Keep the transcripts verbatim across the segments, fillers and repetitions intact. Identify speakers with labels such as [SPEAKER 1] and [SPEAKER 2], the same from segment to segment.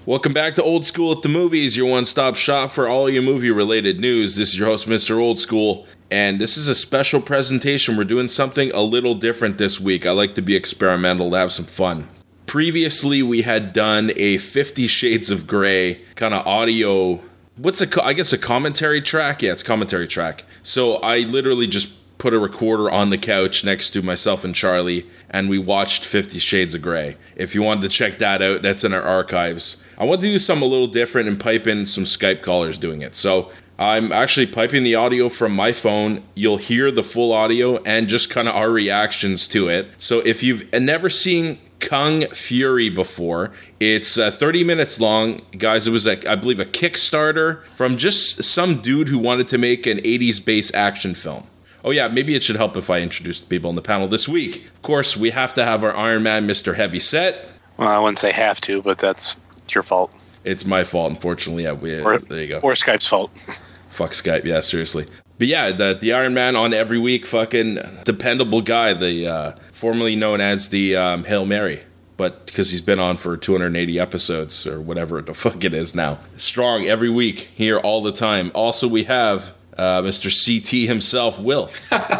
[SPEAKER 1] Welcome back to Old School at the Movies, your one-stop shop for all your movie-related news. This is your host, Mister Old School, and this is a special presentation. We're doing something a little different this week. I like to be experimental, to have some fun. Previously, we had done a Fifty Shades of Grey kind of audio, what's a, I guess a commentary track? Yeah, it's commentary track. So I literally just put a recorder on the couch next to myself and Charlie, and we watched Fifty Shades of Grey. If you wanted to check that out, that's in our archives. I want to do something a little different and pipe in some Skype callers doing it. So I'm actually piping the audio from my phone. You'll hear the full audio and just kind of our reactions to it. So if you've never seen Kung Fury before, it's uh, thirty minutes long. Guys, it was, a, I believe, a Kickstarter from just some dude who wanted to make an eighties-based action film. Oh yeah, maybe it should help if I introduce the people on the panel this week. Of course, we have to have our Iron Man, Mister Heavyset.
[SPEAKER 2] Well, I wouldn't say have to, but that's your fault.
[SPEAKER 1] It's my fault, unfortunately. Yeah, we,
[SPEAKER 2] or,
[SPEAKER 1] there you go.
[SPEAKER 2] Or Skype's fault.
[SPEAKER 1] Fuck Skype, yeah, seriously. But yeah, the the Iron Man on every week, fucking dependable guy, the uh, formerly known as the um, Hail Mary. But because he's been on for two hundred eighty episodes, or whatever the fuck it is now. Strong every week, here all the time. Also, we have uh, Mister C T himself, Will.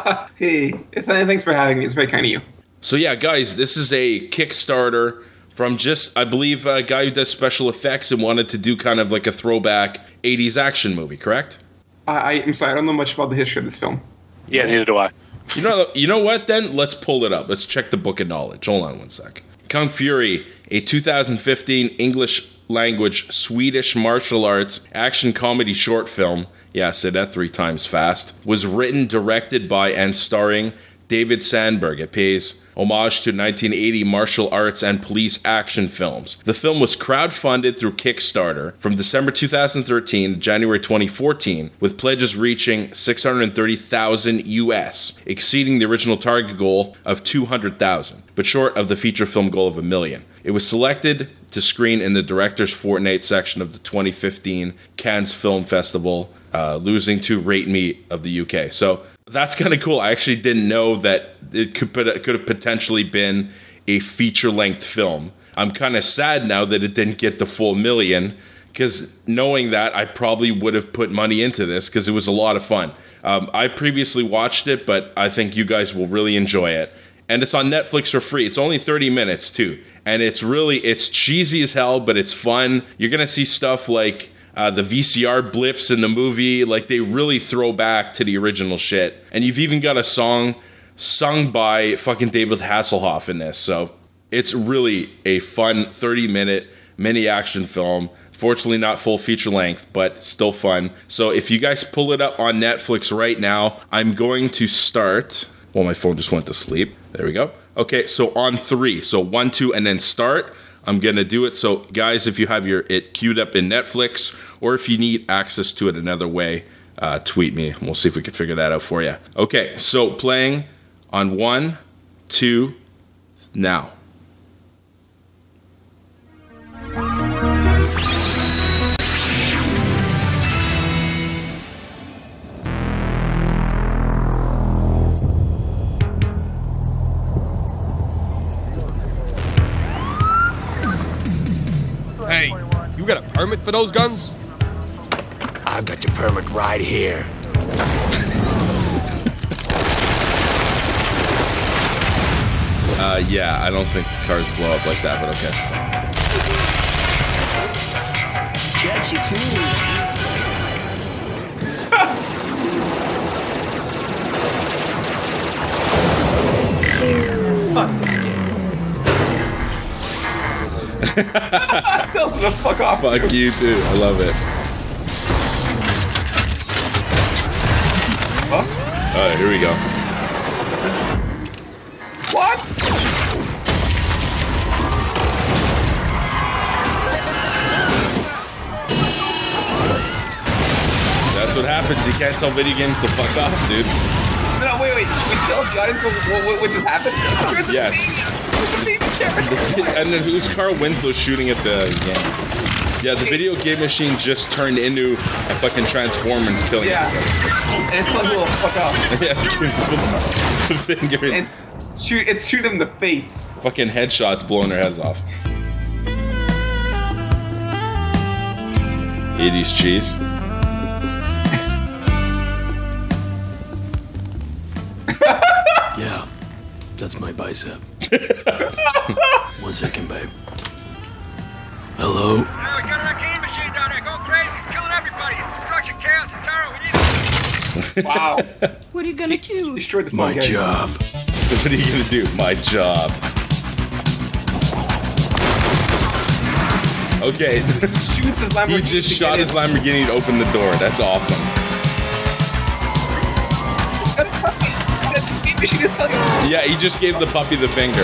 [SPEAKER 3] Hey, thanks for having me. It's very kind of you.
[SPEAKER 1] So yeah, guys, this is a Kickstarter from just, I believe, a guy who does special effects and wanted to do kind of like a throwback eighties action movie, correct?
[SPEAKER 3] I, I'm sorry, I don't know much about the history of this film.
[SPEAKER 2] Yeah, neither do I.
[SPEAKER 1] You know, you know what, then? Let's pull it up. Let's check the book of knowledge. Hold on one sec. Kung Fury, a two thousand fifteen English language Swedish martial arts action comedy short film, yeah, I said that three times fast, was written, directed by, and starring David Sandberg. It pays homage to nineteen eighty martial arts and police action films. The film was crowdfunded through Kickstarter from December two thousand thirteen to January twenty fourteen, with pledges reaching six hundred thirty thousand U S, exceeding the original target goal of two hundred thousand, but short of the feature film goal of a million. It was selected to screen in the Director's Fortnight section of the twenty fifteen Cannes Film Festival, uh, losing to Rate Me of the U K. So that's kind of cool. I actually didn't know that it could put, it could have potentially been a feature-length film. I'm kind of sad now that it didn't get the full million, because knowing that, I probably would have put money into this, because it was a lot of fun. Um, I previously watched it, but I think you guys will really enjoy it. And it's on Netflix for free. It's only thirty minutes, too. And it's really, it's cheesy as hell, but it's fun. You're going to see stuff like Uh, the V C R blips in the movie, like they really throw back to the original shit. And you've even got a song sung by fucking David Hasselhoff in this. So it's really a fun thirty minute mini action film. Fortunately not full feature length, but still fun. So if you guys pull it up on Netflix right now, I'm going to start. Well, my phone just went to sleep. There we go. Okay, so on three. So one, two, and then start. I'm going to do it. So, guys, if you have your it queued up in Netflix, or if you need access to it another way, uh, tweet me. And we'll see if we can figure that out for you. Okay, so playing on one, two, now.
[SPEAKER 4] Hey, you got a permit for those guns?
[SPEAKER 5] I've got your permit right here.
[SPEAKER 1] uh, yeah, I don't think cars blow up like that, but okay.
[SPEAKER 5] Catch you too.
[SPEAKER 3] Fuck this game. Tells him to fuck off.
[SPEAKER 1] Fuck you too. I love it.
[SPEAKER 3] Huh?
[SPEAKER 1] Alright, here we go.
[SPEAKER 3] What?
[SPEAKER 1] That's what happens. You can't tell video games to fuck off, dude.
[SPEAKER 3] No, wait, wait. Should we kill giants? What, what, what just happened? Where's the
[SPEAKER 1] Yes.
[SPEAKER 3] baby? Where's the baby character?
[SPEAKER 1] And then whose car wins those shooting at the game? Yeah, the video game machine just turned into a fucking transformer and is killing
[SPEAKER 3] Yeah.
[SPEAKER 1] everybody.
[SPEAKER 3] And it's telling people to fuck off.
[SPEAKER 1] Yeah, it's giving the finger.
[SPEAKER 3] And it's shoot, it's shooting them in the face.
[SPEAKER 1] Fucking headshots blowing their heads off. eighties cheese.
[SPEAKER 6] Yeah, that's my bicep. One second, babe. Hello?
[SPEAKER 7] Uh, we got an arcade machine down there. Go crazy. It's killing everybody. It's destruction, chaos, and terror. We need it.
[SPEAKER 3] Wow.
[SPEAKER 8] What are you gonna do?
[SPEAKER 3] Destroyed the phone,
[SPEAKER 6] My
[SPEAKER 3] guys.
[SPEAKER 6] job.
[SPEAKER 1] What are you gonna do? My job. Okay,
[SPEAKER 3] Shoots his Lamborghini.
[SPEAKER 1] he just
[SPEAKER 3] to
[SPEAKER 1] shot
[SPEAKER 3] get
[SPEAKER 1] his
[SPEAKER 3] in.
[SPEAKER 1] Lamborghini to open the door. That's awesome.
[SPEAKER 3] That arcade machine is telling him.
[SPEAKER 1] Yeah, he just gave the puppy the finger.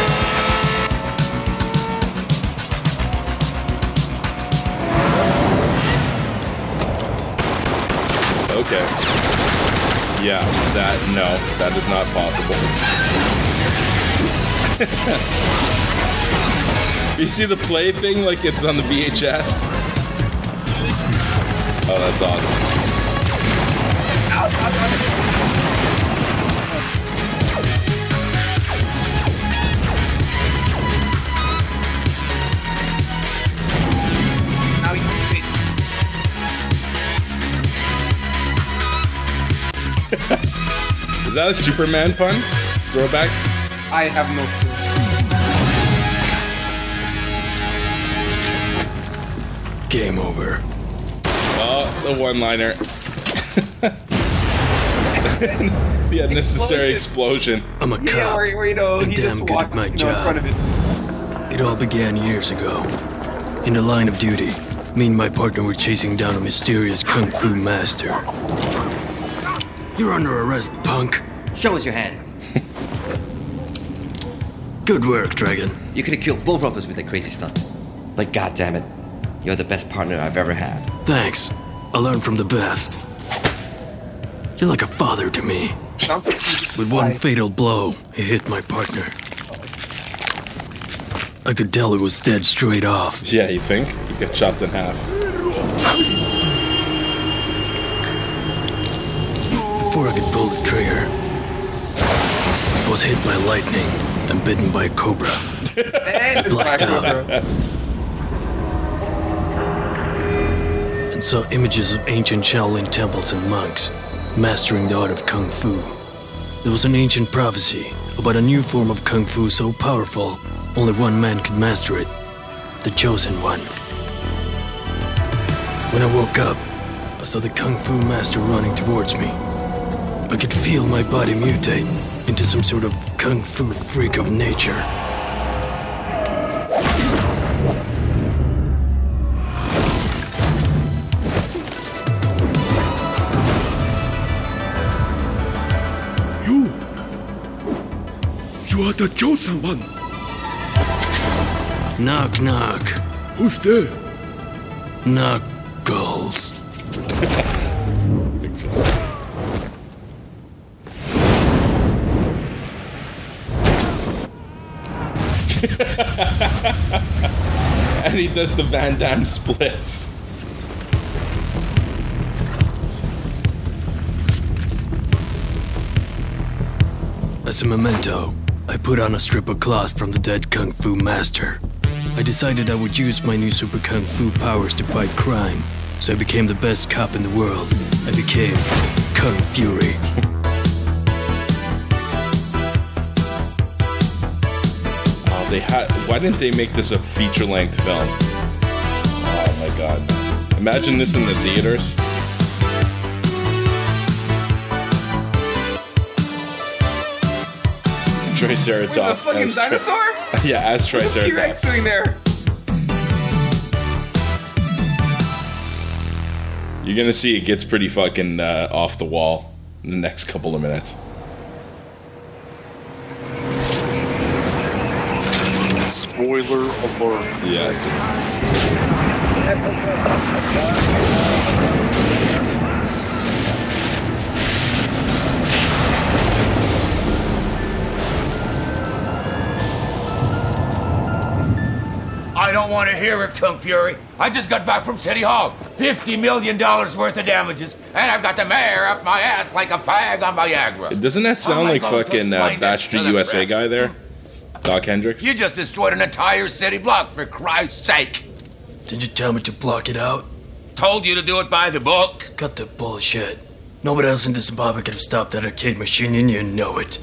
[SPEAKER 1] Okay. Yeah, that, no, that is not possible. You see the play thing like it's on the V H S? Oh, that's awesome.
[SPEAKER 3] Ouch, ouch, ouch. Now he fits.
[SPEAKER 1] Is that a Superman pun? Throwback?
[SPEAKER 3] I have no clue.
[SPEAKER 6] Game over.
[SPEAKER 1] Oh, the one-liner. The unnecessary explosion.
[SPEAKER 6] I'm a
[SPEAKER 3] Yeah,
[SPEAKER 6] cop.
[SPEAKER 3] where, where you know,
[SPEAKER 6] and
[SPEAKER 3] he
[SPEAKER 6] damn
[SPEAKER 3] just
[SPEAKER 6] good at
[SPEAKER 3] walks
[SPEAKER 6] my
[SPEAKER 3] you know, in
[SPEAKER 6] job.
[SPEAKER 3] front of it.
[SPEAKER 6] It all began years ago. In the line of duty, me and my partner were chasing down a mysterious kung fu master. You're under arrest, punk.
[SPEAKER 9] Show us your hand.
[SPEAKER 6] Good work, Dragon.
[SPEAKER 9] You could have killed both of us with that crazy stunt. But goddammit, you're the best partner I've ever had.
[SPEAKER 6] Thanks. I learned from the best. You're like a father to me.
[SPEAKER 3] Sounds like he's-
[SPEAKER 6] With one
[SPEAKER 3] Why?
[SPEAKER 6] fatal blow, he hit my partner. I could tell he was dead straight off.
[SPEAKER 1] Yeah, you think? He got chopped in half.
[SPEAKER 6] Before I could pull the trigger, I was hit by lightning and bitten by a cobra.
[SPEAKER 3] And
[SPEAKER 6] blacked
[SPEAKER 3] Black
[SPEAKER 6] out.
[SPEAKER 3] Cobra.
[SPEAKER 6] And saw images of ancient Shaolin temples and monks mastering the art of kung fu. There was an ancient prophecy about a new form of kung fu so powerful only one man could master it, the chosen one. When I woke up, I saw the kung fu master running towards me. I could feel my body mutate into some sort of kung fu freak of nature.
[SPEAKER 4] You! You are the chosen one.
[SPEAKER 6] Knock, knock.
[SPEAKER 4] Who's there?
[SPEAKER 6] Knuckles.
[SPEAKER 1] And he does the Van Damme splits.
[SPEAKER 6] As a memento, I put on a strip of cloth from the dead Kung Fu master. I decided I would use my new super Kung Fu powers to fight crime, so I became the best cop in the world. I became Kung Fury.
[SPEAKER 1] Oh, they had. Why didn't they make this a feature-length film? Oh my god! Imagine this in the theaters. Triceratops.
[SPEAKER 3] Wait, the fucking
[SPEAKER 1] as tri-
[SPEAKER 3] dinosaur?
[SPEAKER 1] yeah, as
[SPEAKER 3] What's T-Rex
[SPEAKER 1] Triceratops.
[SPEAKER 3] doing there?
[SPEAKER 1] You're gonna see it gets pretty fucking uh, off the wall in the next couple of minutes.
[SPEAKER 2] Spoiler alert.
[SPEAKER 1] Yeah. So,
[SPEAKER 5] I don't want to hear it, Kung Fury. I just got back from City Hall. fifty million dollars worth of damages, and I've got the mayor up my ass like a fag on Viagra.
[SPEAKER 1] doesn't that sound
[SPEAKER 5] am I
[SPEAKER 1] like
[SPEAKER 5] going to
[SPEAKER 1] fucking uh,
[SPEAKER 5] explain this
[SPEAKER 1] Batch
[SPEAKER 5] to
[SPEAKER 1] Street
[SPEAKER 5] the
[SPEAKER 1] U S A
[SPEAKER 5] press?
[SPEAKER 1] guy there? Doc Hendricks?
[SPEAKER 5] You just destroyed an entire city block, for Christ's sake.
[SPEAKER 6] Did you tell me to block it out?
[SPEAKER 5] Told you to do it by the book.
[SPEAKER 6] Cut the bullshit. Nobody else in this Zimbabwe could have stopped that arcade machine, and you know it.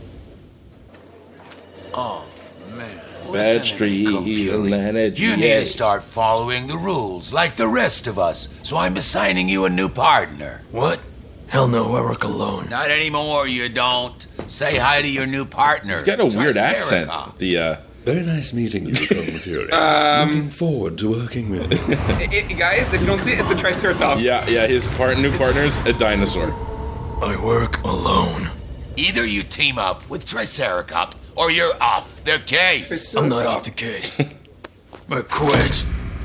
[SPEAKER 5] Oh, man.
[SPEAKER 1] Bad street, Atlanta,
[SPEAKER 5] You need to start following the rules like the rest of us, so I'm assigning you a new partner.
[SPEAKER 6] What? Hell no, I work alone.
[SPEAKER 5] Not anymore, you don't. Say hi to your new partner.
[SPEAKER 1] He's got a weird accent.
[SPEAKER 5] Triceracop.
[SPEAKER 1] The, uh...
[SPEAKER 8] Very nice meeting you, Kung Fury.
[SPEAKER 3] Um,
[SPEAKER 8] Looking forward to working with you.
[SPEAKER 3] It, it, guys, if you don't see it, it's a Triceratops.
[SPEAKER 1] Yeah, yeah, his part, new partner's a dinosaur.
[SPEAKER 6] I work alone.
[SPEAKER 5] Either you team up with Triceracop, or you're off the case.
[SPEAKER 6] I'm not off the case. I quit.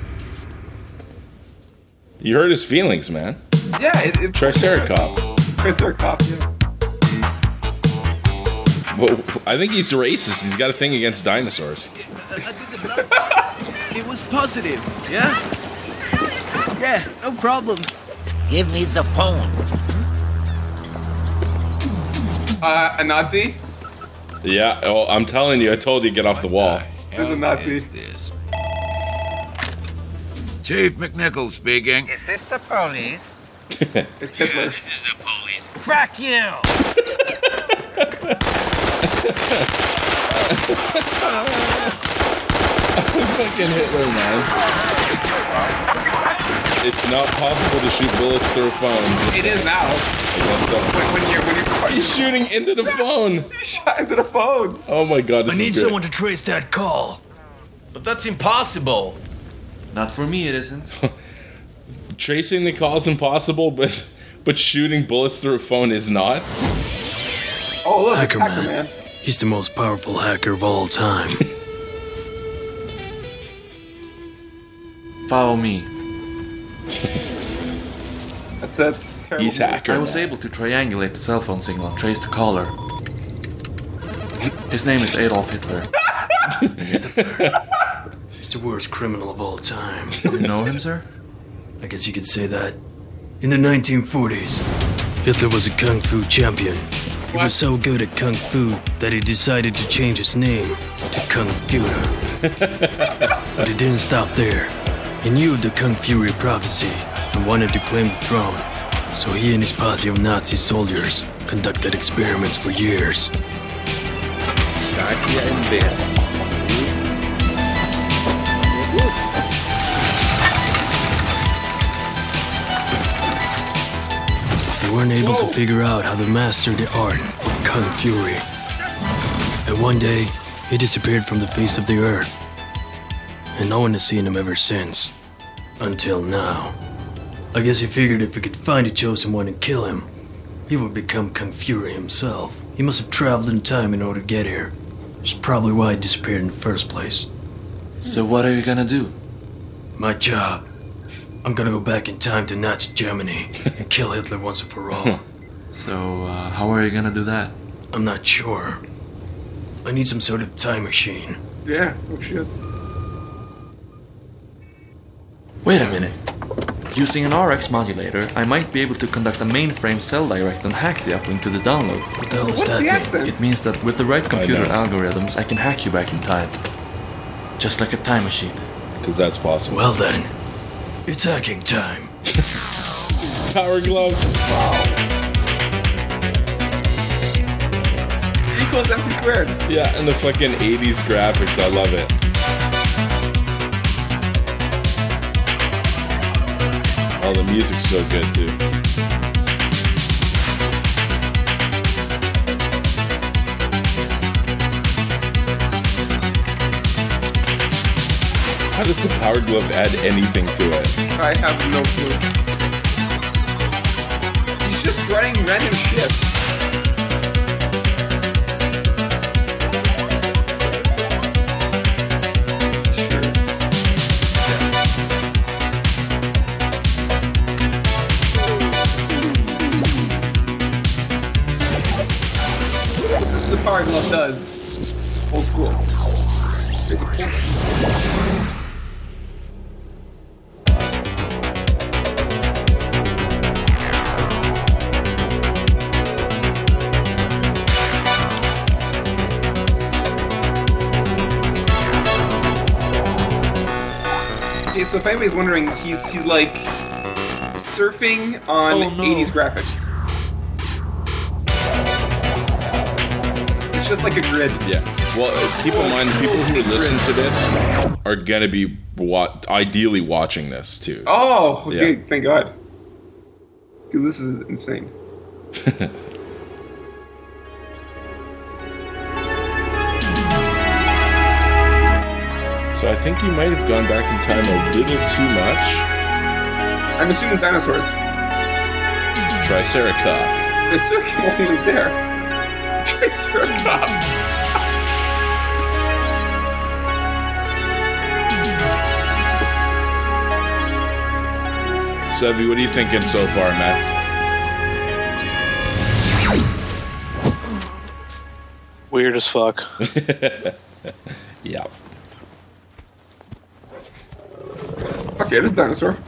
[SPEAKER 1] You hurt his feelings, man.
[SPEAKER 3] Yeah, it, it,
[SPEAKER 1] Triceracop.
[SPEAKER 3] Triceratops, yeah.
[SPEAKER 1] Well, I think he's racist. He's got a thing against dinosaurs.
[SPEAKER 10] I did the blood. It was positive, yeah? Yeah, no problem.
[SPEAKER 5] Give me the phone.
[SPEAKER 3] Uh, a Nazi?
[SPEAKER 1] Yeah, oh, I'm telling you, I told you, get off the wall.
[SPEAKER 3] There's a Nazi.
[SPEAKER 5] This? Chief McNichol speaking.
[SPEAKER 11] Is this the police?
[SPEAKER 3] It's Hitler.
[SPEAKER 5] This is the police.
[SPEAKER 11] Crack you!
[SPEAKER 1] Fucking Hitler, man. It's not possible to shoot bullets through a phone.
[SPEAKER 3] It is now.
[SPEAKER 1] I guess so.
[SPEAKER 3] When, when you're, when you're
[SPEAKER 1] He's shooting into the phone.
[SPEAKER 3] He shot into the phone.
[SPEAKER 1] Oh my god, this
[SPEAKER 6] I need
[SPEAKER 1] is good.
[SPEAKER 6] someone to trace that call.
[SPEAKER 12] But that's impossible. Not for me, it isn't.
[SPEAKER 1] Tracing the call's impossible, but but shooting bullets through a phone is not.
[SPEAKER 3] Oh, look,
[SPEAKER 6] Hacker,
[SPEAKER 3] it's Hacker
[SPEAKER 6] man.
[SPEAKER 3] Man.
[SPEAKER 6] He's the most powerful hacker of all time.
[SPEAKER 12] Follow me.
[SPEAKER 3] That's it. Terrible
[SPEAKER 1] He's
[SPEAKER 3] movie.
[SPEAKER 1] Hacker
[SPEAKER 12] I was
[SPEAKER 1] Man.
[SPEAKER 12] able to triangulate the cell phone signal and trace the caller. His name is Adolf Hitler.
[SPEAKER 6] He's the worst criminal of all time.
[SPEAKER 12] You know him, sir?
[SPEAKER 6] I guess you could say that. In the nineteen forties, Hitler was a kung fu champion. He was so good at kung fu that he decided to change his name to Kung Führer. But he didn't stop there. He knew of the Kung Fury prophecy and wanted to claim the throne. So he and his posse of Nazi soldiers conducted experiments for years.
[SPEAKER 5] Start here in bed.
[SPEAKER 6] They weren't able to figure out how to master the art of Kung Fury. And one day, he disappeared from the face of the earth. And no one has seen him ever since. Until now. I guess he figured if he could find the chosen one and kill him, he would become Kung Fury himself. He must have traveled in time in order to get here. That's probably why he disappeared in the first place.
[SPEAKER 12] So what are you gonna do?
[SPEAKER 6] My job. I'm gonna go back in time to Nazi Germany and kill Hitler once and for all.
[SPEAKER 12] So, uh, how are you gonna do that?
[SPEAKER 6] I'm not sure. I need some sort of time machine.
[SPEAKER 3] Yeah, oh shit.
[SPEAKER 12] Wait a minute. Using an R X modulator, I might be able to conduct a mainframe cell direct and hack the uplink to the download.
[SPEAKER 6] What the hell does
[SPEAKER 3] What's
[SPEAKER 6] that
[SPEAKER 3] the
[SPEAKER 6] mean?
[SPEAKER 3] accent?
[SPEAKER 12] It means that with the right computer
[SPEAKER 1] know.
[SPEAKER 12] algorithms, I can hack you back in time. Just like a time machine.
[SPEAKER 1] Because that's possible.
[SPEAKER 6] Well then, it's hacking time.
[SPEAKER 1] Power glove.
[SPEAKER 3] E equals M C squared.
[SPEAKER 1] Yeah, and the fucking eighties graphics, I love it. Oh, the music's so good too. How does the Power Glove add anything to it?
[SPEAKER 3] I have no clue. He's just running random shit. The Power Glove does. Old school. There's a port. Okay, so if anybody's wondering, he's he's like surfing on
[SPEAKER 12] Oh, no.
[SPEAKER 3] eighties graphics. It's just like a grid.
[SPEAKER 1] Yeah. Well, uh, keep in mind, people who listen to this are gonna be wa- ideally watching this too.
[SPEAKER 3] Oh, okay,
[SPEAKER 1] Yeah.
[SPEAKER 3] thank God. Because this is insane.
[SPEAKER 1] So I think you might have gone back in time a little too much.
[SPEAKER 3] I'm assuming dinosaurs.
[SPEAKER 1] Triceracop.
[SPEAKER 3] The circle only was there. Triceracop.
[SPEAKER 1] Sevi, what are you thinking so far, man?
[SPEAKER 2] Weird as fuck.
[SPEAKER 1] Yeah.
[SPEAKER 3] Okay, this dinosaur.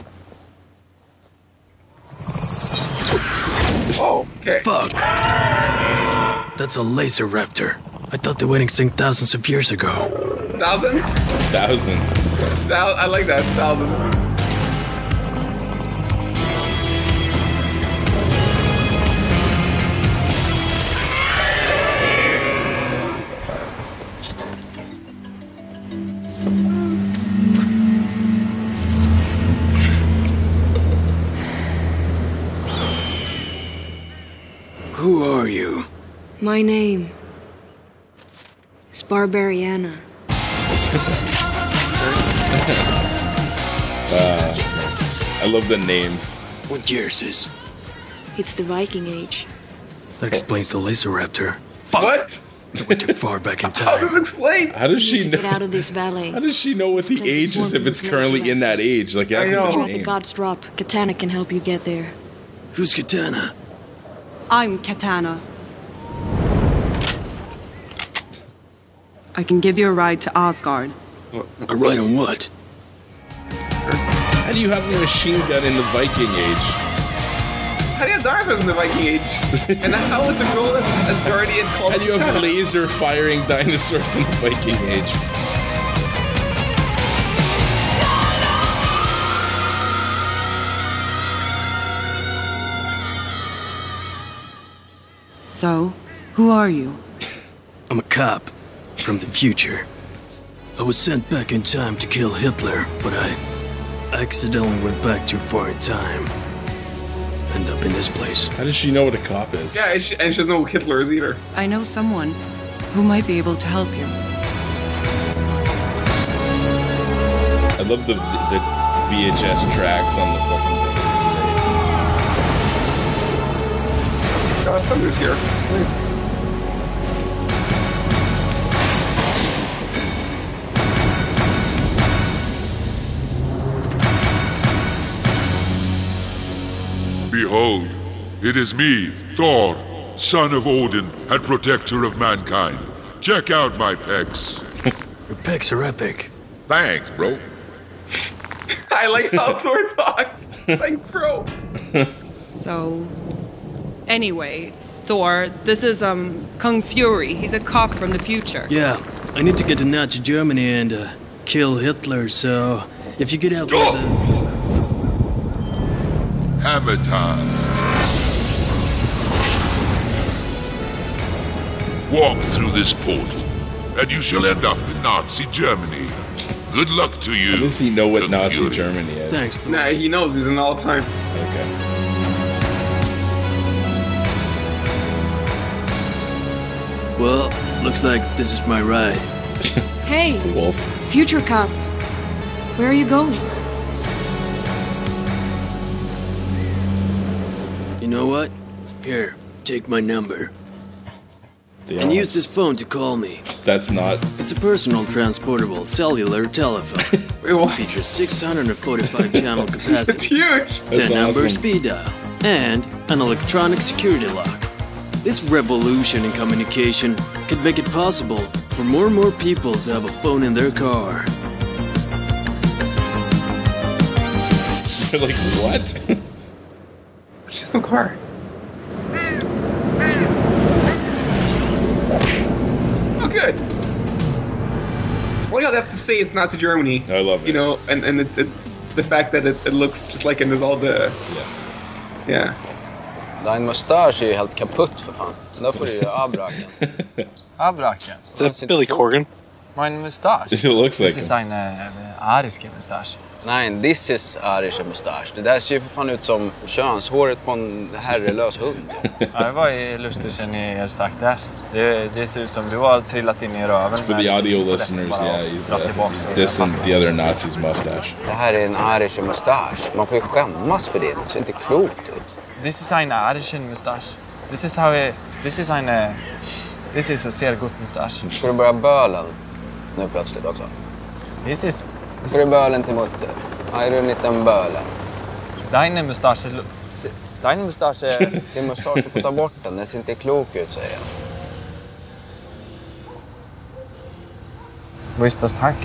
[SPEAKER 3] Oh, okay.
[SPEAKER 6] Fuck. That's a laser raptor. I thought they went extinct thousands of years ago.
[SPEAKER 3] Thousands?
[SPEAKER 1] Thousands.
[SPEAKER 3] Thou- I like that. Thousands.
[SPEAKER 6] Who are you?
[SPEAKER 11] My name is Barbariana.
[SPEAKER 1] uh, I love the names.
[SPEAKER 6] What year is this?
[SPEAKER 11] It's the Viking Age.
[SPEAKER 6] That explains the laser raptor.
[SPEAKER 3] Fuck. What?
[SPEAKER 6] I went too far back in
[SPEAKER 3] How
[SPEAKER 6] time.
[SPEAKER 3] does it explain?
[SPEAKER 1] How does
[SPEAKER 11] You
[SPEAKER 1] she
[SPEAKER 11] need to
[SPEAKER 1] know?
[SPEAKER 11] get out of this valley.
[SPEAKER 1] How does she know what the
[SPEAKER 11] This place
[SPEAKER 1] age is
[SPEAKER 11] swarming
[SPEAKER 1] if it's
[SPEAKER 11] with
[SPEAKER 1] currently
[SPEAKER 11] laser
[SPEAKER 1] in that age? Like,
[SPEAKER 3] I
[SPEAKER 1] I
[SPEAKER 3] know.
[SPEAKER 11] You're at
[SPEAKER 1] know.
[SPEAKER 11] the God's Drop. Katana can help you get there.
[SPEAKER 6] Who's Katana?
[SPEAKER 13] I'm Katana. I can give you a ride to Asgard.
[SPEAKER 6] A ride on what?
[SPEAKER 1] How do you have a machine gun in the Viking age?
[SPEAKER 3] How do you have dinosaurs in the Viking Age? And how is a girl as, as guardian called?
[SPEAKER 1] How do you have
[SPEAKER 3] Katana?
[SPEAKER 1] laser firing dinosaurs in the Viking age?
[SPEAKER 13] So, who are you?
[SPEAKER 6] I'm a cop from the future. I was sent back in time to kill Hitler, but I accidentally went back too far in time. End up in this place.
[SPEAKER 1] How does she know what a cop is?
[SPEAKER 3] Yeah, and she, and she doesn't know who Hitler is either.
[SPEAKER 13] I know someone who might be able to help you.
[SPEAKER 1] I love the the V H S tracks on the fucking thing. It's
[SPEAKER 3] God, Thunder's here. Nice.
[SPEAKER 14] Behold, it is me, Thor, son of Odin and protector of mankind. Check out my pecs.
[SPEAKER 6] Your pecs are epic.
[SPEAKER 14] Thanks, bro.
[SPEAKER 3] I like how Thor talks. Thanks, bro.
[SPEAKER 13] So, anyway, Thor, this is um Kung Fury. He's a cop from the future.
[SPEAKER 6] Yeah, I need to get to Nazi Germany and uh, kill Hitler, so if you could help
[SPEAKER 14] Go!
[SPEAKER 6] with the...
[SPEAKER 14] Hammer time. Walk through this portal, and you shall end up in Nazi Germany. Good luck to you.
[SPEAKER 1] How does he know what
[SPEAKER 14] Kung
[SPEAKER 1] Nazi
[SPEAKER 14] Fury.
[SPEAKER 1] Germany is?
[SPEAKER 6] Thanks, Thor.
[SPEAKER 3] Nah, he knows he's in all time.
[SPEAKER 1] Okay.
[SPEAKER 6] Well, looks like this is my ride.
[SPEAKER 11] Hey,
[SPEAKER 1] Wolf.
[SPEAKER 11] future cop. Where are you going?
[SPEAKER 6] You know what? Here, take my number.
[SPEAKER 1] The
[SPEAKER 6] And use
[SPEAKER 1] odds.
[SPEAKER 6] this phone to call me.
[SPEAKER 1] That's not.
[SPEAKER 6] It's a personal transportable cellular telephone.
[SPEAKER 3] Wait, what?
[SPEAKER 6] Features six hundred forty-five channel
[SPEAKER 3] It's
[SPEAKER 6] capacity,
[SPEAKER 3] huge.
[SPEAKER 1] That's
[SPEAKER 6] ten number
[SPEAKER 1] awesome.
[SPEAKER 6] speed dial, and an electronic security lock. This revolution in communication could make it possible for more and more people to have a phone in their car.
[SPEAKER 1] You're like, what?
[SPEAKER 3] She has no car. Oh, good. All you have to say is Nazi Germany.
[SPEAKER 1] I love it.
[SPEAKER 3] You know, and, and the, the, the fact that it, it looks just like in all the... Yeah.
[SPEAKER 15] Din mustasch är ju helt kaputt för fan. Då får du ju abraken. Abraken.
[SPEAKER 2] Is that Billy Corgan?
[SPEAKER 15] My mustache.
[SPEAKER 1] It looks like
[SPEAKER 15] This is en uh, arisk mustasch. Nej, this is arisk mustasch. Det där ser ju för fan ut som könshåret på en herrelös hund. Ja, det var ju lustigt sen ni sagt det. det. Det ser ut som du har trillat in i röven.
[SPEAKER 1] For the audio listeners, yeah, he's, uh, he's dissing the other Nazi's mustache.
[SPEAKER 15] Det här är en arisk mustasch. Man får ju skämmas för det. Det ser inte klokt ut. This is an arisk mustasch. This is how it, this is an uh, this is a sehr gut mustasch. Ska du börja bölen nu plötsligt också? This is Ska du bölen till mutter? Har du en liten bölen? Din mustasch Din mustasch är din mustasch, du får ta bort den. Den ser inte klok ut, säger jag. Visst das tack.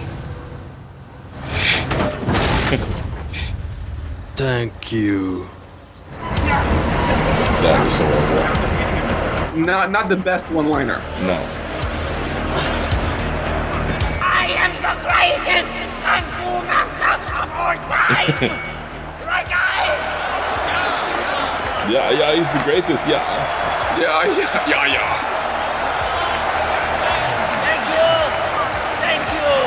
[SPEAKER 6] Thank you.
[SPEAKER 1] That is horrible.
[SPEAKER 3] Not, not the best one-liner.
[SPEAKER 1] No.
[SPEAKER 16] I am the greatest Kung Fu master of all time! Strike Eyes!
[SPEAKER 1] Yeah, yeah, he's the greatest, yeah.
[SPEAKER 3] Yeah, yeah, yeah, yeah.
[SPEAKER 16] Thank you! Thank you!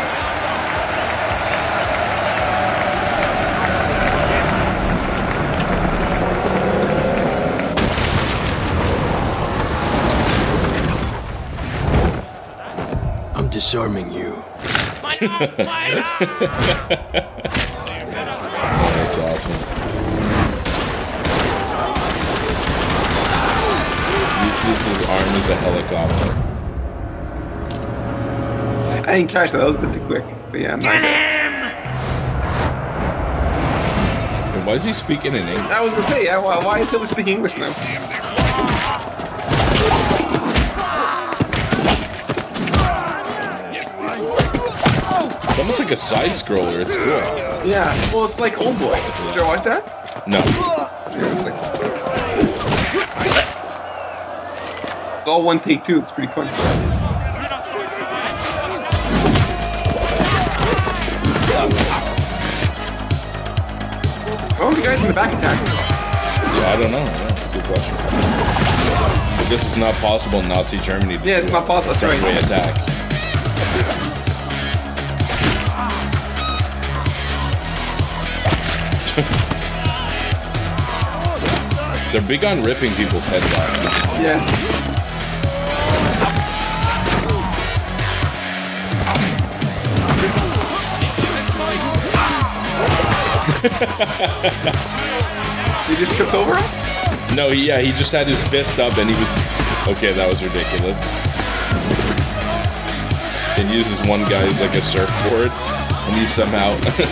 [SPEAKER 6] I'm disarming you.
[SPEAKER 1] That's awesome. Uses his arm as a helicopter.
[SPEAKER 3] I didn't catch that. That was a bit too quick. But yeah, I'm not good.
[SPEAKER 1] And why is he speaking in English?
[SPEAKER 3] I was gonna say, yeah, why, why is Hitler speaking English now?
[SPEAKER 1] It's almost like a side scroller. It's cool.
[SPEAKER 3] Yeah, well, it's like Old Boy. Did you ever watch that?
[SPEAKER 1] No.
[SPEAKER 3] Yeah, it's like. It's all one take too. It's pretty fun. Oh, the guys in the back attack.
[SPEAKER 1] Yeah, I don't know. Yeah, that's a good question. I guess it's not possible in Nazi Germany to
[SPEAKER 3] Yeah, it's not possible. That's right.
[SPEAKER 1] way attack. They're big on ripping people's heads off.
[SPEAKER 3] Yes. You just tripped over him?
[SPEAKER 1] No, he, yeah, he just had his fist up and he was... Okay, that was ridiculous. And uses one guy as like a surfboard and he somehow...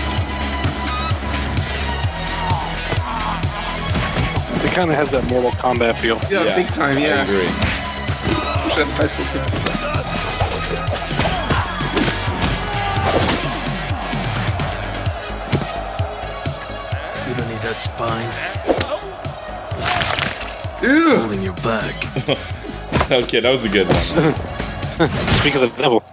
[SPEAKER 2] It kind of has that Mortal Kombat feel.
[SPEAKER 3] Yeah,
[SPEAKER 1] Yeah,
[SPEAKER 3] big time, yeah.
[SPEAKER 1] I agree.
[SPEAKER 3] That high school kids.
[SPEAKER 6] You don't need that spine.
[SPEAKER 3] Ew.
[SPEAKER 6] It's holding your back.
[SPEAKER 1] Okay, that was a good one.
[SPEAKER 2] Speak of the devil.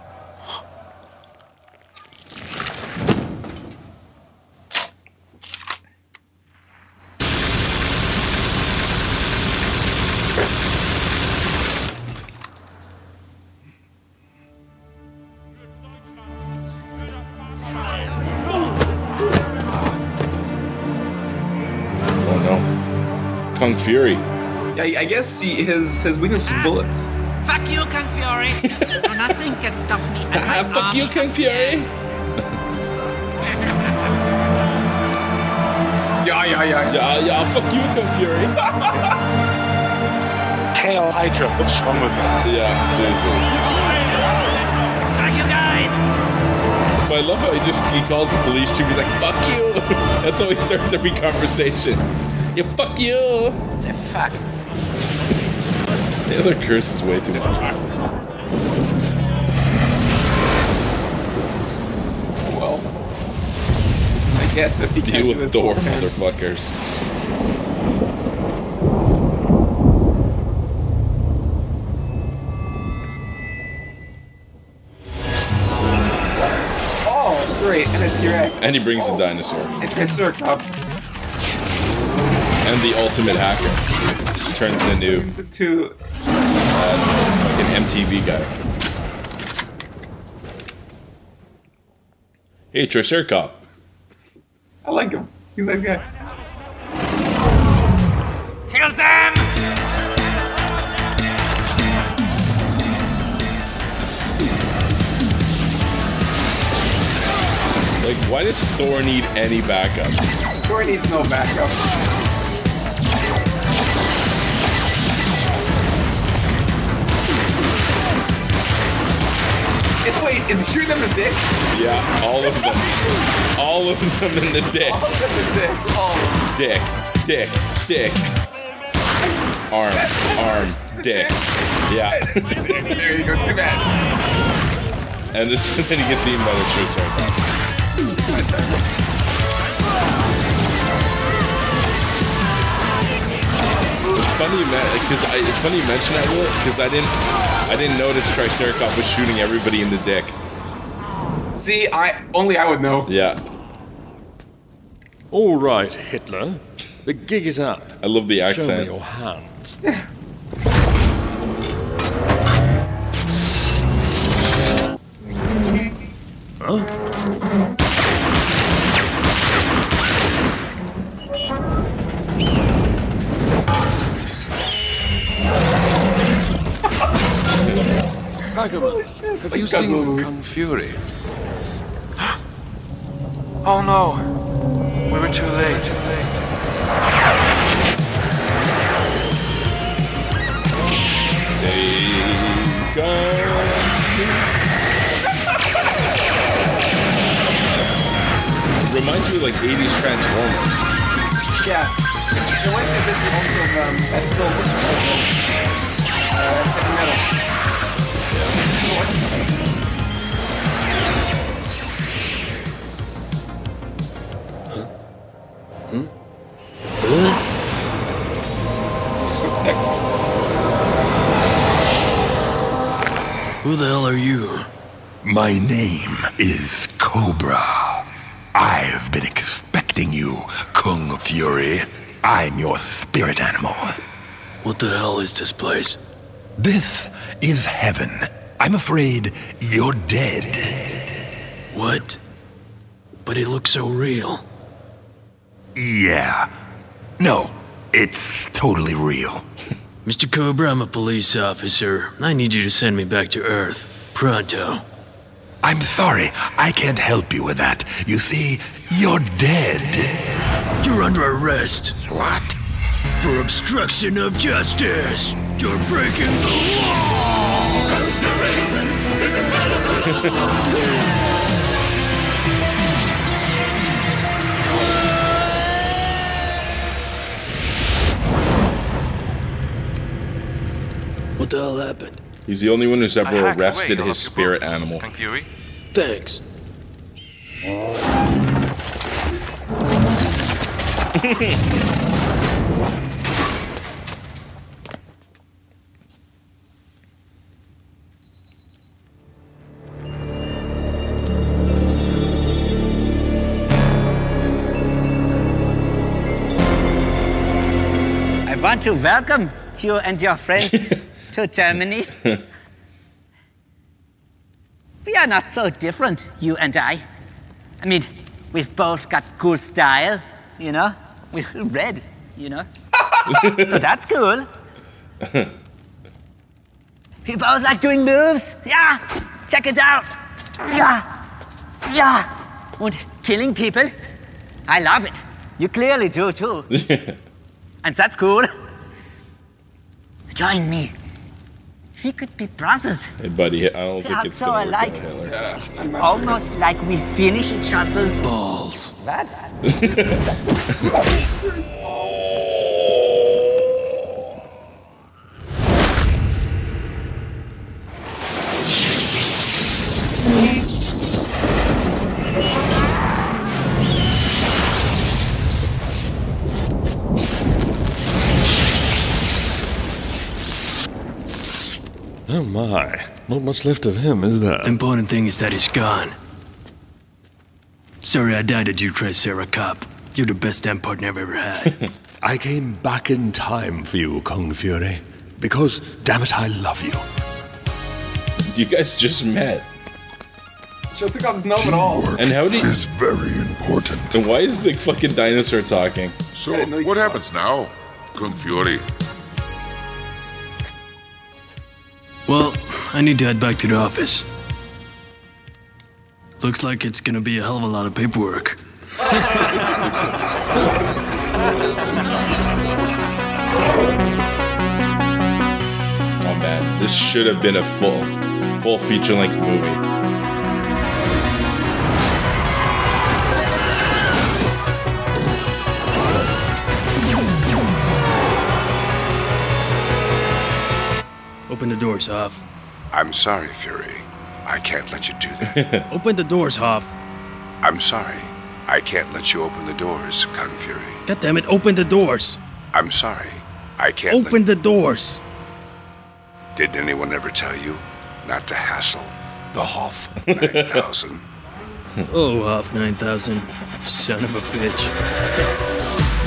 [SPEAKER 1] Oh no. Kung Fury.
[SPEAKER 3] Yeah, I guess he, his his weakness is bullets.
[SPEAKER 16] Fuck you, Kung Fury! No, nothing can stop me.
[SPEAKER 1] Ah, fuck you, Kung Fury!
[SPEAKER 3] Yeah, yeah, yeah.
[SPEAKER 1] Yeah, yeah, fuck you, Kung Fury.
[SPEAKER 2] Hail Hydra, what's wrong with me?
[SPEAKER 1] Yeah, seriously.
[SPEAKER 16] Fuck you guys!
[SPEAKER 1] But I love how he just he calls the police chief. He's like, "Fuck you." That's how he starts every conversation. Yeah, fuck you.
[SPEAKER 16] Say fuck.
[SPEAKER 1] The other curse is way too much.
[SPEAKER 3] Well, I guess if he
[SPEAKER 1] Deal
[SPEAKER 3] can't do
[SPEAKER 1] with
[SPEAKER 3] it
[SPEAKER 1] Thor,
[SPEAKER 3] beforehand.
[SPEAKER 1] motherfuckers.
[SPEAKER 3] Oh, great! And it T-Rex.
[SPEAKER 1] And he brings the dinosaur.
[SPEAKER 3] And Triceratops.
[SPEAKER 1] And the ultimate hacker. Turns into
[SPEAKER 3] Turns into
[SPEAKER 1] uh, like an M T V guy. Hey, Triceratops.
[SPEAKER 3] I like him. He's that guy.
[SPEAKER 16] Kill them!
[SPEAKER 1] Like, why does Thor need any backup?
[SPEAKER 3] Thor needs no backup. And wait, is he shooting them in the dick?
[SPEAKER 1] Yeah, all of them. All of them in the dick.
[SPEAKER 3] All of them in the dick. All of them.
[SPEAKER 1] Dick, dick, dick. Arm, arm, dick. Yeah.
[SPEAKER 3] There you go, too bad.
[SPEAKER 1] And this, then he gets eaten by the Triceratops. It's funny, because I it's funny you mention that, Will, because I didn't I didn't notice Triceratops was shooting everybody in the dick.
[SPEAKER 3] See, I only I would know.
[SPEAKER 1] Yeah.
[SPEAKER 17] All right, Hitler. The gig is up.
[SPEAKER 1] I love the
[SPEAKER 17] Show
[SPEAKER 1] accent.
[SPEAKER 17] me your hands. Huh?
[SPEAKER 8] Ackerman, have you seen Kung Fury?
[SPEAKER 12] Oh no, we were too late.
[SPEAKER 1] Take It reminds me of like eighties Transformers.
[SPEAKER 3] Yeah. It reminds me a bit also of um, that film. Uh, heavy metal.
[SPEAKER 6] Hmm?
[SPEAKER 3] So next.
[SPEAKER 6] Who the hell are you?
[SPEAKER 18] My name is Cobra. I've been expecting you, Kung Fury. I'm your spirit animal.
[SPEAKER 6] What the hell is this place?
[SPEAKER 18] This is heaven. I'm afraid you're dead.
[SPEAKER 6] What? But it looks so real.
[SPEAKER 18] Yeah. No, it's totally real.
[SPEAKER 6] Mister Cobra, I'm a police officer. I need you to send me back to Earth. Pronto.
[SPEAKER 18] I'm sorry, I can't help you with that. You see, you're dead.
[SPEAKER 6] You're under arrest.
[SPEAKER 18] What?
[SPEAKER 6] For obstruction of justice. You're breaking the What the hell happened?
[SPEAKER 1] He's the only one who's ever
[SPEAKER 12] hacked
[SPEAKER 1] arrested
[SPEAKER 12] away all
[SPEAKER 1] his
[SPEAKER 12] of your
[SPEAKER 1] spirit
[SPEAKER 12] bullets,
[SPEAKER 1] animal.
[SPEAKER 12] Kung Fury.
[SPEAKER 6] Thanks.
[SPEAKER 19] I want to welcome you and your friends to Germany. We are not so different, you and I. I mean, we've both got cool style, you know? We're red, you know? So that's cool. We both like doing moves. Yeah, check it out. Yeah, yeah. And killing people. I love it. You clearly do too. And that's cool. Join me. We could be brothers.
[SPEAKER 1] Hey, buddy, I don't
[SPEAKER 19] We
[SPEAKER 1] think
[SPEAKER 19] are
[SPEAKER 1] it's
[SPEAKER 19] so
[SPEAKER 1] gonna work
[SPEAKER 19] alike.
[SPEAKER 1] out, Hitler.
[SPEAKER 19] It's almost like we finish each other's
[SPEAKER 6] balls.
[SPEAKER 19] What?
[SPEAKER 17] Oh my, not much left of him, is there?
[SPEAKER 6] The important thing is that he's gone. Sorry I died at you, Triceracop. You're the best damn partner I've ever had.
[SPEAKER 18] I came back in time for you, Kung Fury. Because, damn it, I love you.
[SPEAKER 1] You guys just met.
[SPEAKER 3] Jessica doesn't know at all.
[SPEAKER 1] And how did
[SPEAKER 14] is very important.
[SPEAKER 1] And why is the fucking dinosaur talking?
[SPEAKER 14] So, what happens now, Kung Fury?
[SPEAKER 6] Well, I need to head back to the office. Looks like it's gonna be a hell of a lot of paperwork.
[SPEAKER 1] Oh man, this should have been a full, full feature-length movie.
[SPEAKER 6] Open the doors, Hoff.
[SPEAKER 18] I'm sorry, Fury. I can't let you do that.
[SPEAKER 6] Open the doors, Hoff.
[SPEAKER 18] I'm sorry. I can't let you open the doors, Kung Fury.
[SPEAKER 6] God damn it, open the doors.
[SPEAKER 18] I'm sorry. I can't
[SPEAKER 6] Open
[SPEAKER 18] let...
[SPEAKER 6] the doors.
[SPEAKER 18] Did anyone ever tell you not to hassle the Hoff nine thousand?
[SPEAKER 6] Oh, Hoff nine thousand. Son of a bitch.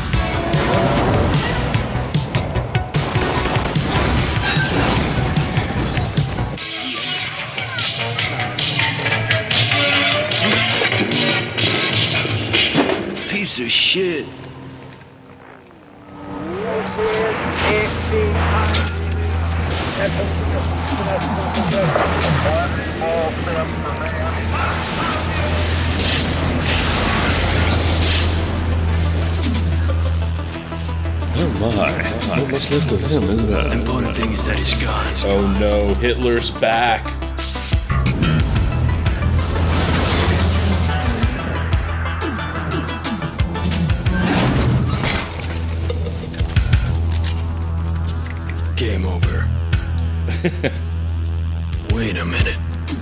[SPEAKER 10] Piece of shit.
[SPEAKER 17] Oh my. Not much left of him, is there?
[SPEAKER 6] The important thing is that he's gone.
[SPEAKER 1] Oh no, Hitler's back.
[SPEAKER 6] Game over. Wait a minute.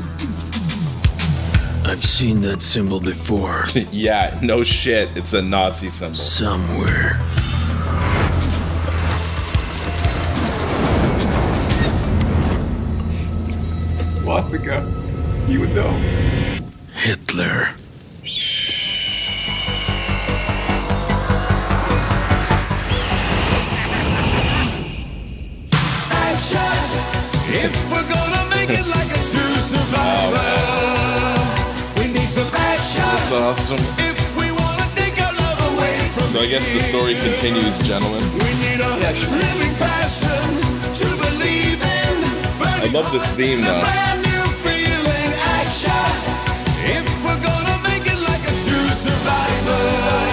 [SPEAKER 6] I've seen that symbol before.
[SPEAKER 1] Yeah, no shit. It's a Nazi symbol.
[SPEAKER 6] Somewhere.
[SPEAKER 3] Swastika. You would know.
[SPEAKER 6] Hitler.
[SPEAKER 10] If we're gonna make it like a true survivor, we need some action.
[SPEAKER 1] That's awesome.
[SPEAKER 10] If we wanna take our love away from
[SPEAKER 1] So I guess the story continues, gentlemen.
[SPEAKER 10] we need a living passion to believe in.
[SPEAKER 1] I love this theme though.
[SPEAKER 10] Brand new feeling, action. If we're gonna make it like a true survivor,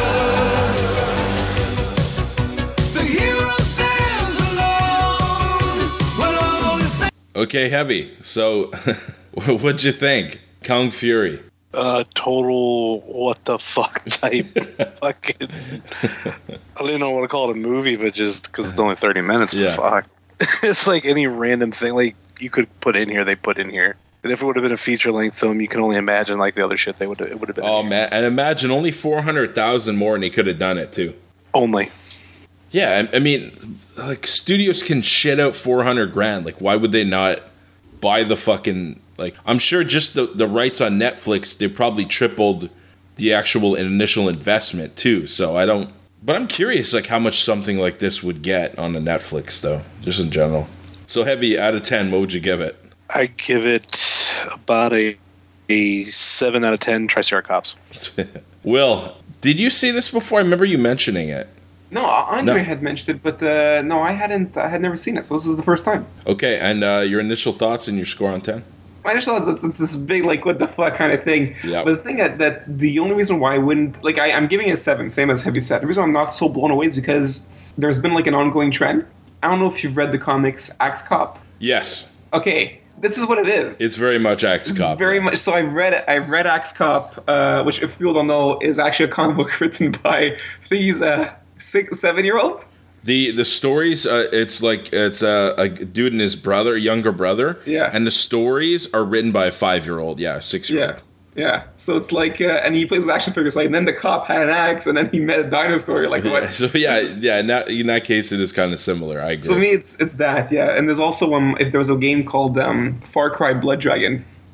[SPEAKER 10] the hero stands alone. When all is
[SPEAKER 1] Okay, Heavy. So, what'd you think? Kung Fury.
[SPEAKER 2] Uh, total what the fuck type fucking. I don't even know what to call it a movie, but just because it's only thirty minutes.
[SPEAKER 1] Yeah.
[SPEAKER 2] Fuck. It's like any random thing like you could put in here, they put in here. And if it would have been a feature length film, you can only imagine like the other shit they would it would have been.
[SPEAKER 1] Oh man, and imagine only four hundred thousand more, and he could have done it too.
[SPEAKER 2] Only.
[SPEAKER 1] Yeah, I, I mean, like studios can shit out four hundred grand. Like, why would they not buy the fucking? Like, I'm sure just the the rights on Netflix, they probably tripled the actual initial investment too. So I don't. But I'm curious, like, how much something like this would get on the Netflix, though, just in general. So, Heavy, out of ten, what would you give it?
[SPEAKER 2] I give it about a a seven out of ten Triceratops.
[SPEAKER 1] Will, did you see this before? I remember you mentioning it.
[SPEAKER 3] No, Andre
[SPEAKER 1] No.
[SPEAKER 3] had mentioned it, but uh, no, I hadn't. I had never seen it, so this is the first time.
[SPEAKER 1] Okay, and uh, your initial thoughts and your score on ten?
[SPEAKER 3] My initial thoughts, it's, it's this big, like, what the fuck kind of thing.
[SPEAKER 1] Yeah.
[SPEAKER 3] But the thing that, that the only reason why I wouldn't, like, I, I'm giving it a seven, same as Heavy said. The reason I'm not so blown away is because there's been, like, an ongoing trend. I don't know if you've read the comics Axe Cop.
[SPEAKER 1] Yes.
[SPEAKER 3] Okay, this is what it is.
[SPEAKER 1] It's very much Axe
[SPEAKER 3] It's
[SPEAKER 1] Cop.
[SPEAKER 3] very much. So I've read I've read Axe Cop, uh, which, if people don't know, is actually a comic book written by, I think he's a six, seven year old.
[SPEAKER 1] The the stories, uh, it's like it's a, a dude and his brother, younger brother.
[SPEAKER 3] Yeah.
[SPEAKER 1] And the stories are written by a five year old, yeah, six year old.
[SPEAKER 3] Yeah. Yeah, so it's like, uh, and he plays with action figures, like, and then the cop had an axe, and then he met a dinosaur. You're like, what?
[SPEAKER 1] So yeah, yeah. In that, in that case, it is kind of similar. I agree.
[SPEAKER 3] So to me, it's it's that, yeah. And there's also um, if there was a game called um, Far Cry Blood Dragon,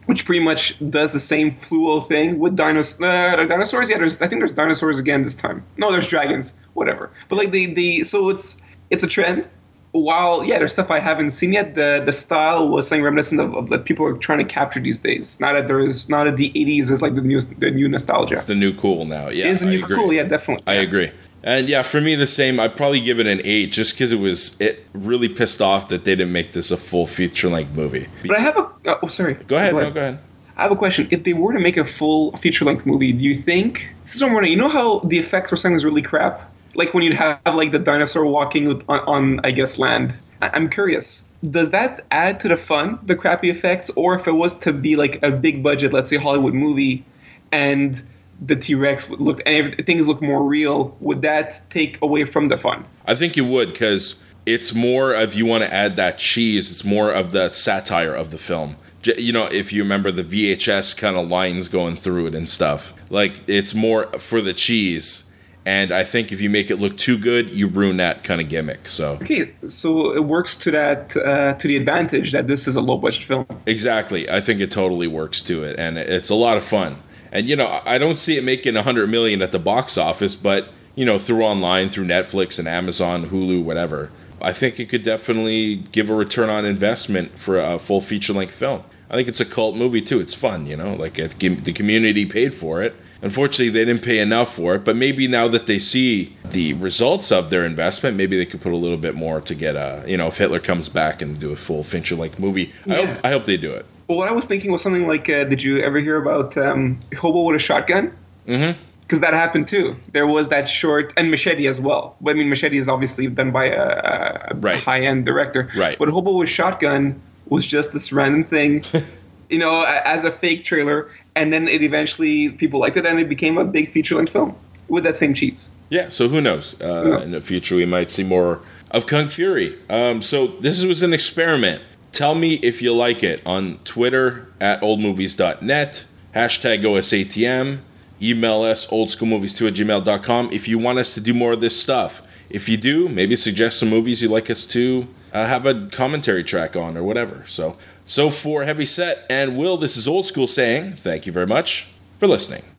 [SPEAKER 3] which pretty much does the same fluo thing with dinos- uh, dinosaurs. Yeah, there's, I think there's dinosaurs again this time. No, there's dragons. Whatever. But like the, the so it's it's a trend. While yeah, there's stuff I haven't seen yet. The the style was something reminiscent of, of that people are trying to capture these days. Not that there's not that the eighties is like the new the new nostalgia.
[SPEAKER 1] It's the new cool now. Yeah,
[SPEAKER 3] it is the
[SPEAKER 1] I
[SPEAKER 3] new
[SPEAKER 1] agree.
[SPEAKER 3] cool. Yeah, definitely.
[SPEAKER 1] I agree. And yeah, for me the same. I'd probably give it an eight, just because it was it really pissed off that they didn't make this a full feature length movie.
[SPEAKER 3] But I have a oh sorry.
[SPEAKER 1] Go ahead.
[SPEAKER 3] Go
[SPEAKER 1] No,
[SPEAKER 3] ahead.
[SPEAKER 1] go ahead.
[SPEAKER 3] I have a question. If they were to make a full feature length movie, do you think this is what I'm wondering? You know how the effects were sometimes really crap, like when you'd have like the dinosaur walking with, on, on I guess land. I- I'm curious. Does that add to the fun, the crappy effects, or if it was to be like a big budget, let's say Hollywood movie, and the T-Rex looked and everything things look more real, would that take away from the fun?
[SPEAKER 1] I think you would, because it's more of, you want to add that cheese. It's more of the satire of the film. J- You know, if you remember the V H S kind of lines going through it and stuff, like it's more for the cheese. And I think if you make it look too good, you ruin that kind of gimmick. So
[SPEAKER 3] Okay, so it works to that uh, to the advantage that this is a low budget film.
[SPEAKER 1] exactly, I think it totally works to it, and it's a lot of fun. And you know, I don't see it making a hundred million at the box office, but you know, through online, through Netflix and Amazon, Hulu, whatever, I think it could definitely give a return on investment for a full feature length film. I think it's a cult movie too. It's fun, you know, like it, the community paid for it. Unfortunately, they didn't pay enough for it, but maybe now that they see the results of their investment, maybe they could put a little bit more to get a, you know, if Hitler comes back and do a full feature-length movie. I
[SPEAKER 3] Yeah.
[SPEAKER 1] hope I hope they do it.
[SPEAKER 3] Well, what I was thinking was something like, uh, did you ever hear about um, Hobo with a Shotgun?
[SPEAKER 1] Mm-hmm.
[SPEAKER 3] Because that happened too. There was that short, and Machete as well. But I mean, Machete is obviously done by a, a
[SPEAKER 1] Right.
[SPEAKER 3] high-end director.
[SPEAKER 1] Right.
[SPEAKER 3] But Hobo with Shotgun was just this random thing, you know, a- as a fake trailer, and then it eventually people liked it, and it became a big feature-length film with that same cheese.
[SPEAKER 1] Yeah, so who knows? Uh,
[SPEAKER 3] Who knows?
[SPEAKER 1] In the future, we might see more of Kung Fury. Um, so this was an experiment. Tell me if you like it on Twitter at old movies dot net, hashtag O S A T M, email us oldschoolmovies two at gmail dot com if you want us to do more of this stuff. If you do, maybe suggest some movies you'd like us to uh, have a commentary track on or whatever. So, so for Heavy Set and Will, this is Old School saying thank you very much for listening.